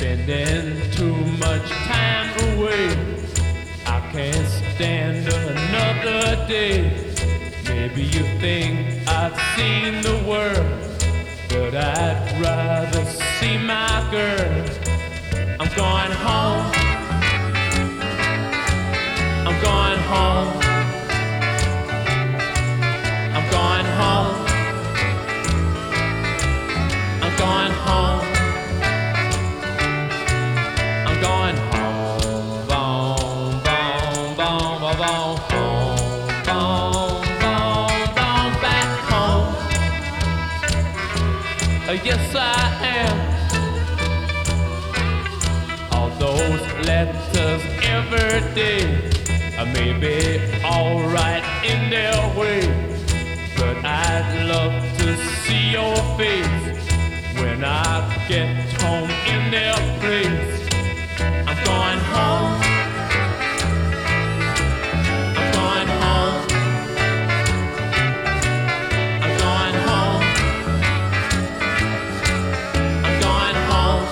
spending too much time away. I can't stand another day. Maybe you think I've seen the world, but I'd rather see my girl. I'm going home. I'm going home. I'm going home. I'm going home. I'm going home. Boom, boom, boom, boom, boom, home. Boom, boom, boom, back home. Yes, I am. All those letters every day may be alright in their way, but I'd love to see your face when I get home in their place. I'm going home. I'm going home. I'm going home. I'm going home.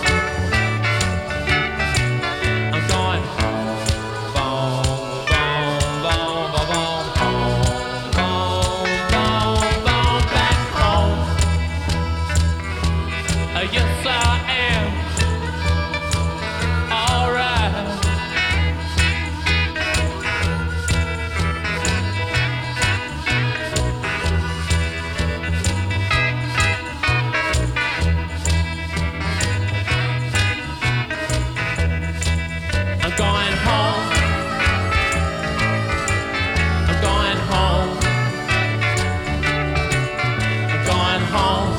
I'm going home. Boom, boom, boom, boom, boom, home. Boom, boom, boom, back home. Yes, I am. Alright. I'm going home. I'm going home. I'm going home.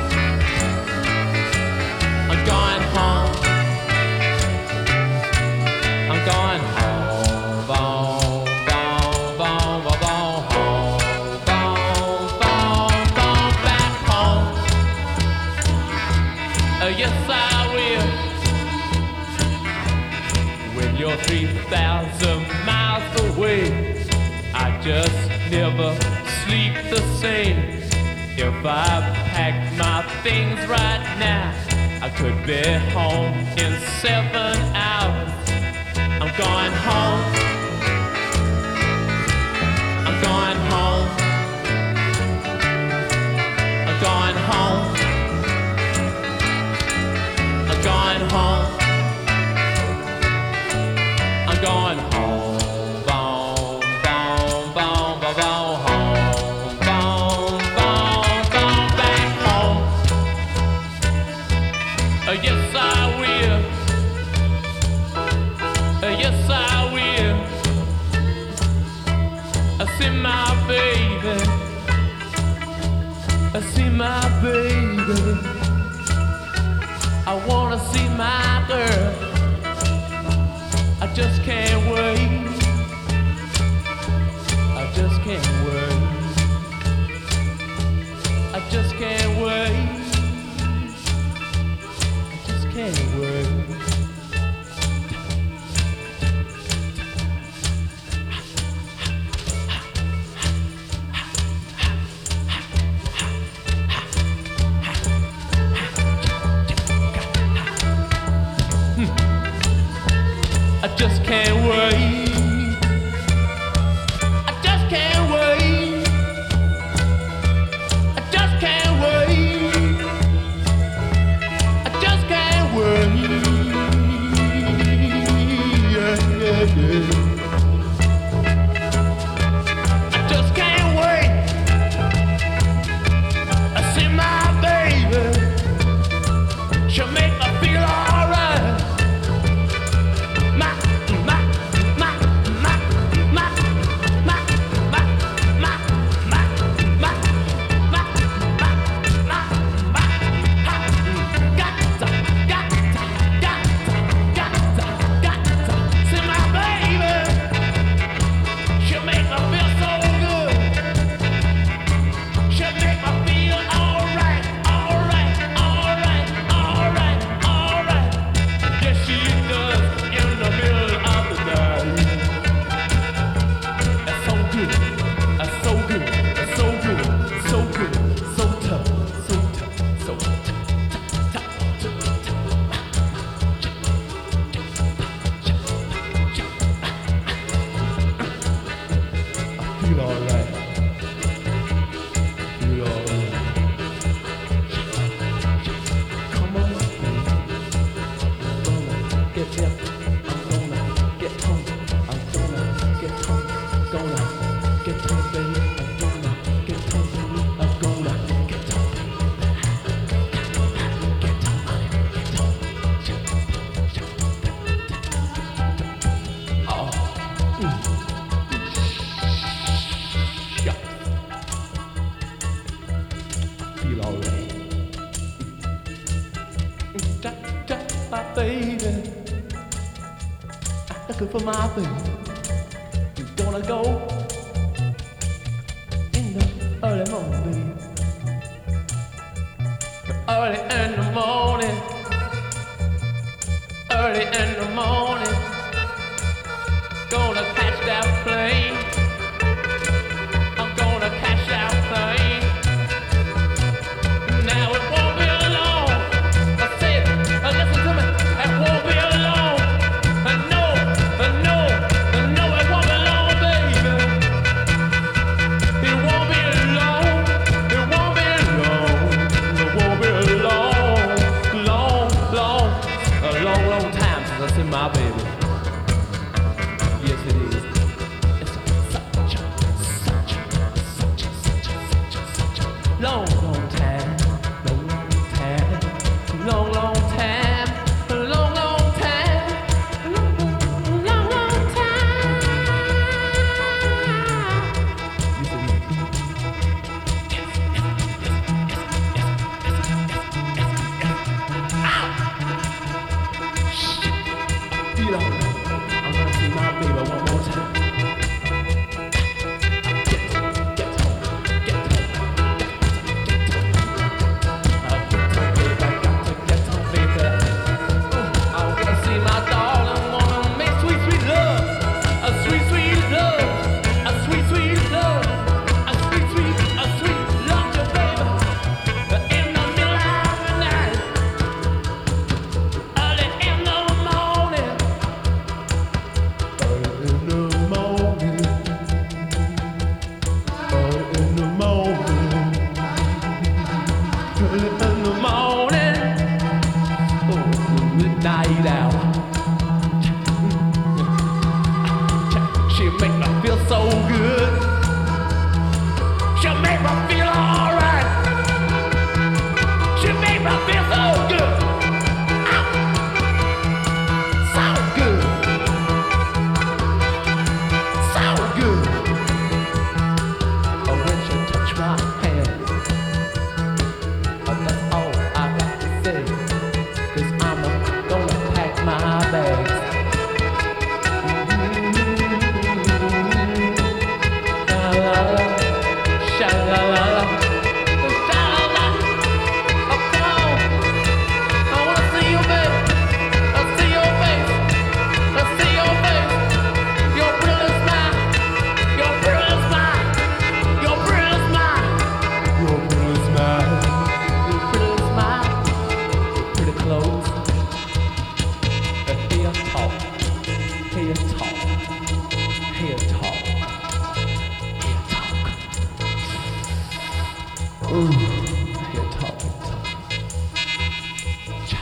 I'm going home. I'm going home. Boom, boom, boom, boom, boom, home. Boom, boom, boom, back home. Yes, I will. When you're 3,000 miles away, I just never sleep the same. If I packed my things right now, I could be home in 7 hours. I'm going home. I'm going home. I'm going home. I'm going home. I'm going home. Boom, boom, boom, boom, boom, home. Boom, boom, boom, back home. Yes, I will. Yes, I will. I see my baby. I see my baby. I wanna see my girl. I just can't wait. I just can't wait. I just can't wait. I just can't wait. gonna get to it, baby. I'm gonna get to it, baby. I'm gonna get to it, baby. Get to it. Oh. Shucks. Feel alright. My baby, I'm looking for my baby. You gonna go in the early morning, early in the morning, early in the morning. Gonna catch that plane. I'm gonna catch that plane. Now it won't be long. I said, listen to me. It won't be long. No, it won't be long, baby. It won't be long. It won't be long. It won't be long time since I see my baby. Yes, it is. It's such a long time. Long time. Long time. Long time. Long time. Yes, it is. Ow! Shit. Feel alright. I'm gonna see my baby one more time. Get home. I wanna see my darling, wanna make sweet, sweet love. A sweet, sweet love. A sweet, sweet love. A sweet, sweet love, your baby. In the middle of the night. Early in the morning. Early in the morning. Early in the morning. Early in the morning. Oh, midnight hour. She make me feel so good. She make me feel alright. She make me feel so good. Ah, so good. So good. Oh, when she touch my hand, oh, that's all I got to say. 'Cause I'm gonna pack my bags. La-la-la, sha-la-la-la, sha-la-la. Oh, come on. I wanna see your face. I see your face. I see your face. Your pretty smile. Your pretty smile. Your pretty smile. Your pretty smile. Your pretty smile. Pretty clothes. Hear talk. Hear talk. Hear talk. Hear talk. Ooh. Hear talk. Hear talk. Cha.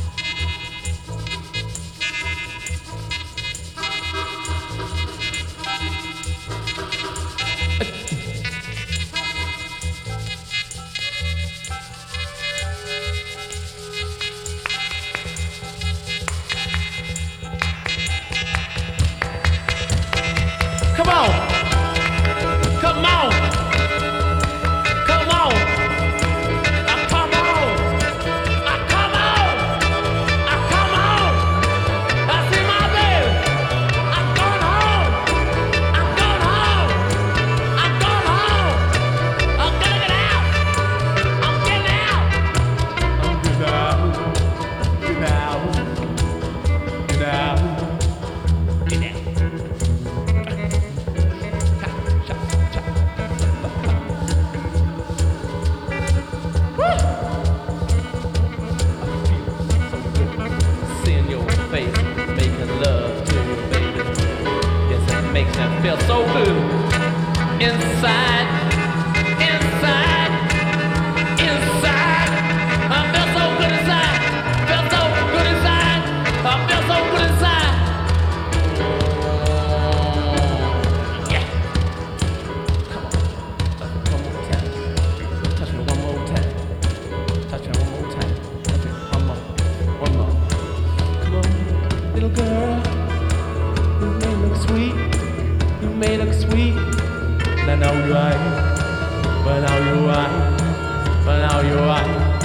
Come on. Come on. Come on. Come on. Come on. Come on. I see my baby. I'm going home. I'm going home. I'm going home. I'm gonna get out. I'm getting out. I'm getting out. Get out. Get out. Get out. Seeing your face, making love to you, baby. Yes, it makes me feel so good. Inside, inside, inside. I feel so good inside. Feel so good inside. I feel so good inside. Yeah. may look sweet, but now you're right, but now you're right, but now you're right.